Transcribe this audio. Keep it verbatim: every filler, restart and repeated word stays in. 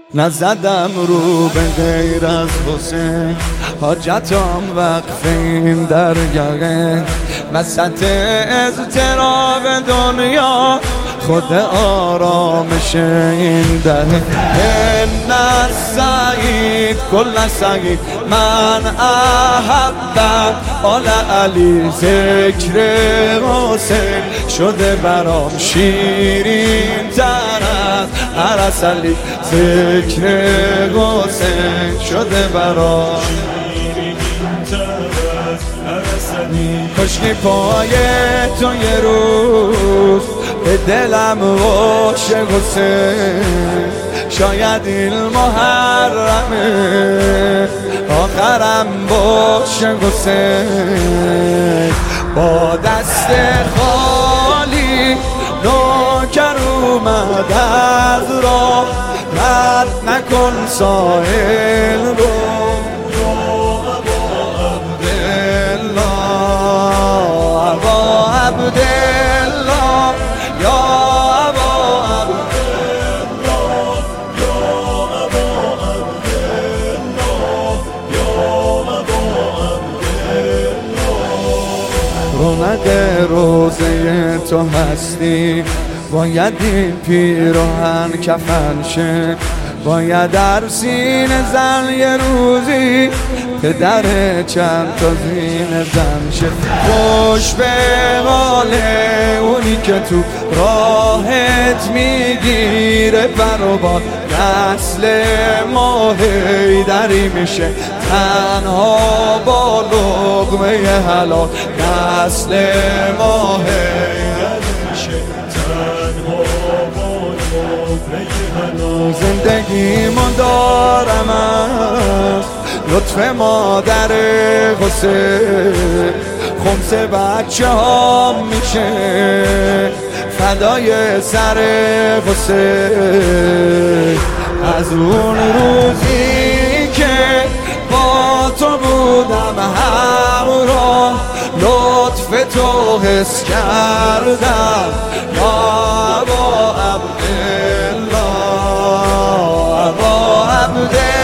نزدم رو به غیر از حسین، حاجتم وقف این درگاه. وسط اضطراب دنیا خود آرامش این ده. ان السعید کل سعید من احب آل علی، ذکر حسین شده برام شیرین تر از هر عسلی. ذکر حسین شده برام کشکی پای تو یه روز به دلم باشه حسین، شاید این محرمه آخرم باشه حسین. با دست خالی نوکر اومد از راه، رد نکن ساحل رو. رونق روزه تو هستی، باید این پیراهن کفن شه. باید در سینه زن یه روزی پدر چند تا زین زن شه. خوش به حال اونی که تو راهت میگیره برابر نسل ما حیدری میشه. تنها با لقمه حلال نسل ما حیدری میشه. تنها با لقمه حلال زندگیمون دارم از لطف مادر حسین. خمس بچه ها میشه فدای سر حسین. از اون روزی که با تو بودم همراه، لطف تو حس کردم یا ابا عبدالله، ابا عبدالله.